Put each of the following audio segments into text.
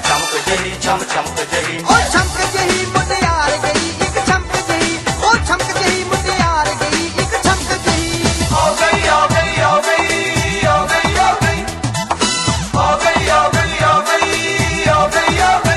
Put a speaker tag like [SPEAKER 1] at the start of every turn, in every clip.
[SPEAKER 1] चमक जही चम चमक जही
[SPEAKER 2] ओ चमक जही मुटियार गई एक चमक जही ओ चमक जही मुटियार गई एक चमक जही
[SPEAKER 1] आ गई आ गई आ गई आ गई आ गई आ गई आ गई आ गई आ गई आ गई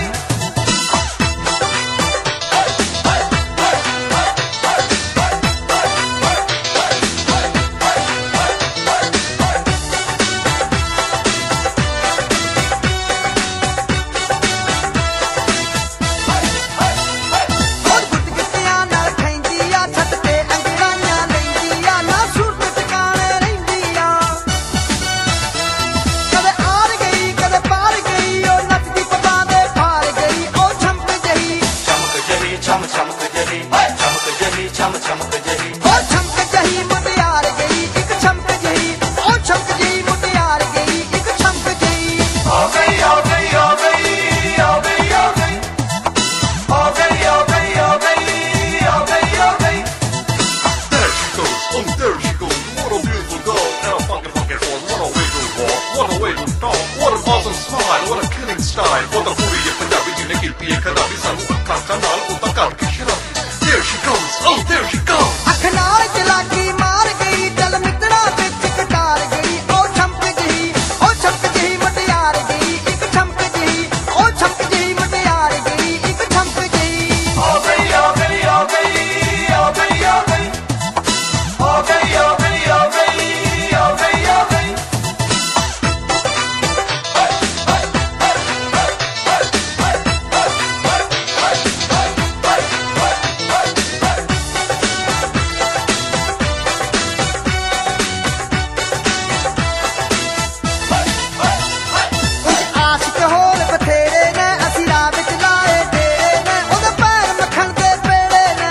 [SPEAKER 1] चम चमक जही
[SPEAKER 2] ओ चमक जही मुटियार गई एक चमक जही ओ चमक जही मुटियार गई एक चमक जही
[SPEAKER 1] आ गई आ गई आ गई आ गई आ गई आ गई आ गई आ गई आ गई आ गई
[SPEAKER 3] There she goes, oh there she goes, what a beautiful girl, and a funky funky horn, what a way to walk, what a way to talk, what an awesome smile, what a killing style, what a पूरी ये पंजाबी जी ने कीर्ति एक खराबी सानू अखां चा नाल उता कर के शराबी There she goes, oh there she goes
[SPEAKER 2] अखनार चलाकी मार गई चल मित्रा बिच कटार गई ओ चमक जही मुटियार गई एक चमक जही ओ चमक जही मुटियार गई एक चमक जही
[SPEAKER 1] आ गई आ गई आ गई आ गई आ गई आ गई आ गई आ गई आ गई आ गई
[SPEAKER 2] कुछ आशिक होर बथेरे ने असी राह विच लाए तेरे ने ओदे पैर मक्खन दे पेड़े ने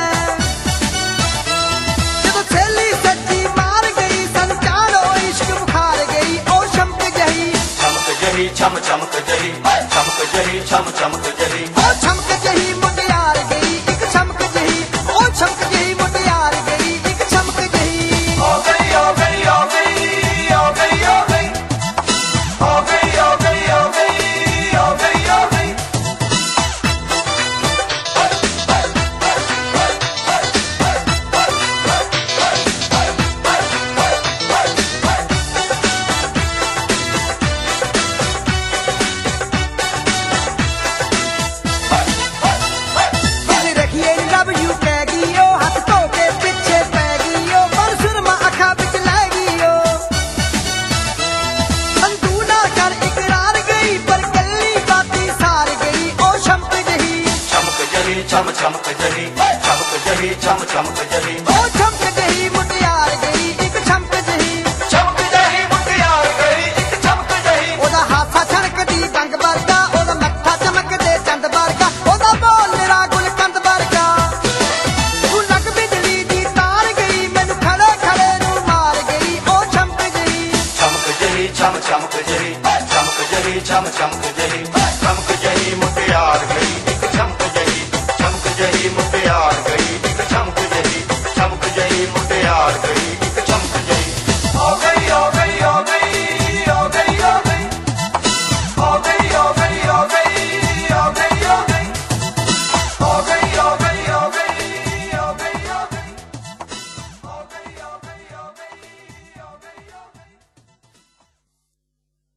[SPEAKER 2] जदों छेली सच्ची मार गई सन चाड़ो इश्क बुखार गई ओ चमक जही
[SPEAKER 1] चम चमक जही चमक जही चम चमक जही
[SPEAKER 2] ओ चमक जही मुटियार गई एक चमक जही ओ चमक जही मुटियार गई एक चमक जही
[SPEAKER 1] आ गई आ गई आ गई आ गई आ गई आ गई आ गई आ गई आ गई आ गई
[SPEAKER 2] दिल रखिए लव यू कह गियो हाथ धो के पीछे पै गियो पर सुरमा अखा बिच लै गियो तू ना कर इकरार गई पर कल्ली बाती सार गई ओ चमक जही
[SPEAKER 1] चमक जही चम चमक जही चमक जही चम चमक जही